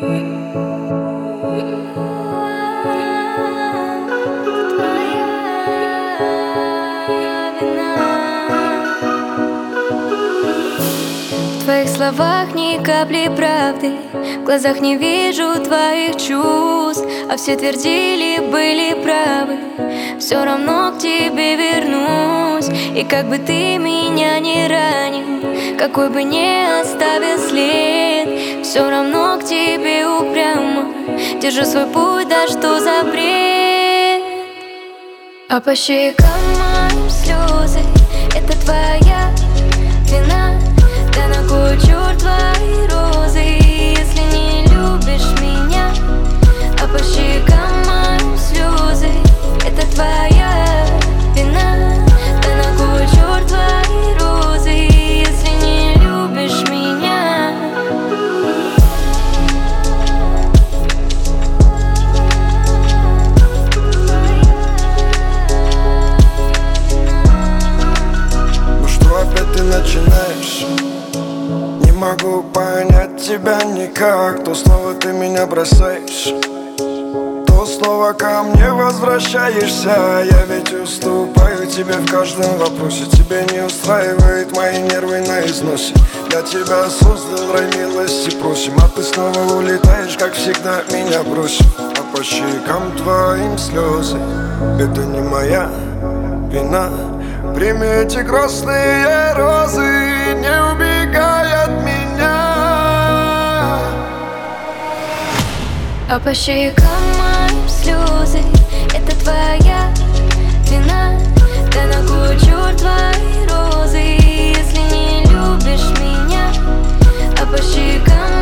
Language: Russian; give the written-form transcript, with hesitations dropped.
В твоих словах ни капли правды, в глазах не вижу твоих чувств. А все твердили, были правы, все равно к тебе вернусь. И как бы ты меня не ранил, какой бы ни оставил след, все равно к тебе упрямо держу свой путь, да что за бред. А по щекам моим слезы, это твоя вина. Да на кой черт твои розы, если не любишь меня? А по щекам моим слезы, это твоя вина. Да на кой черт твои розы, если не любишь меня? Ну что опять ты начинаешь? Не могу понять тебя никак. То снова ты меня бросаешь, то снова ко мне возвращаешься. Я ведь уступаю тебе в каждом вопросе. Тебя не устраивает мои нервы на износе. Для тебя создал рай, милости просим. А ты снова улетаешь, как всегда меня бросив. А по щекам твоим слезы, это не моя вина. Прими эти красные розы, не убегай от меня. А по щекам моим слезы, это твоя вина. Да на кой черт твои розы, если не любишь меня? А по щекам